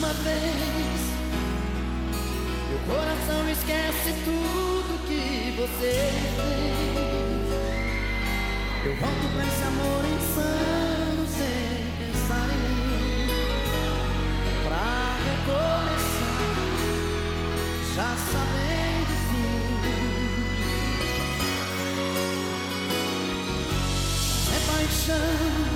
uma vez. Meu coração esquece tudo que você fez. Eu volto pra esse amor insano sem pensar em mim, pra recomeçar, já sabendo o fim. É paixão,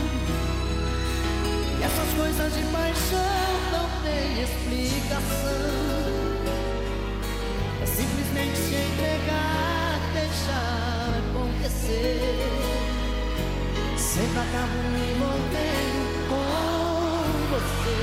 e essas coisas de paixão não tem explicação. É simplesmente se entregar, deixar acontecer. Sempre acabo me envolvendo com você.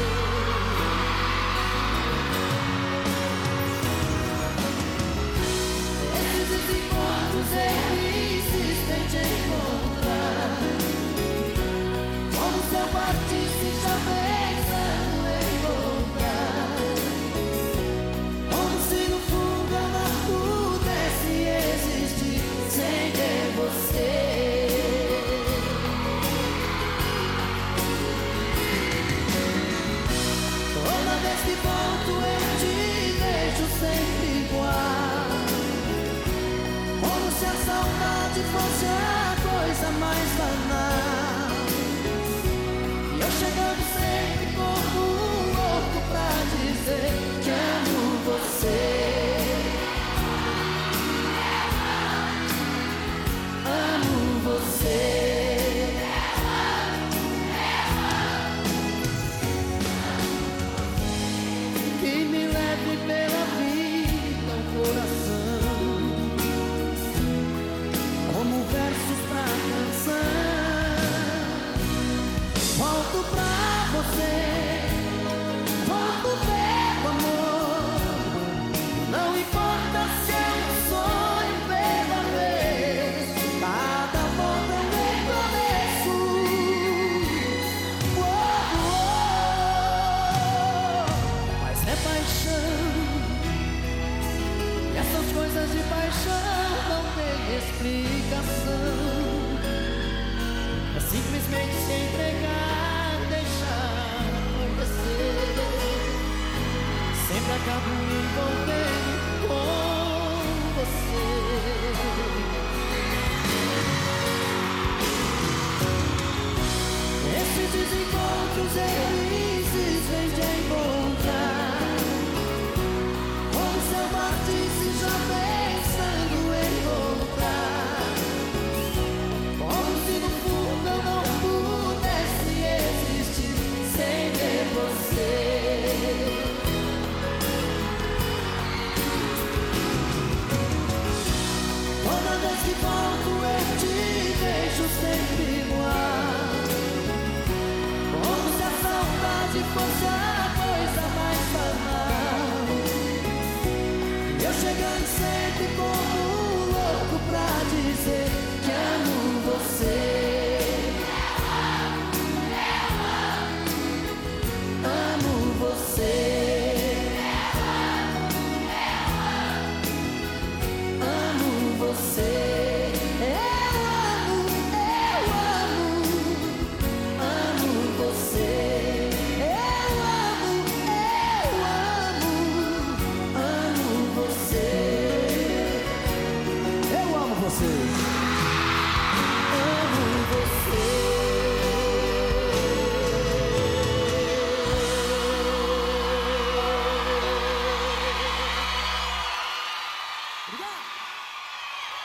Esses desencontros eu insisto em te encontrar. Como se eu partisse já pensando em voltar. Como se no fundo eu não pudesse existir sem ter você. Toda vez que volto eu te vejo sempre igual. Como se a saudade fosse a coisa mais banal. E eu chegando sempre como um louco pra dizer que amo você. Amo você. Que me leve pela vida o coração, como versos pra canção. Volto pra você, volto pelo amor. Não importa se é um sonho pela vez, cada volta é um recomeço. Mas é paixão, e essas coisas de paixão não tem explicação. É simplesmente se entregar, deixar acontecer. Sempre acabo me envolvendo com você. Esses desencontros eu insisto em te encontrar. Como se eu partisse já pensando em voltar. Como se no fundo eu não pudesse existir sem ter você. Toda vez que volto eu te vejo sempre igual. Como se a saudade fosse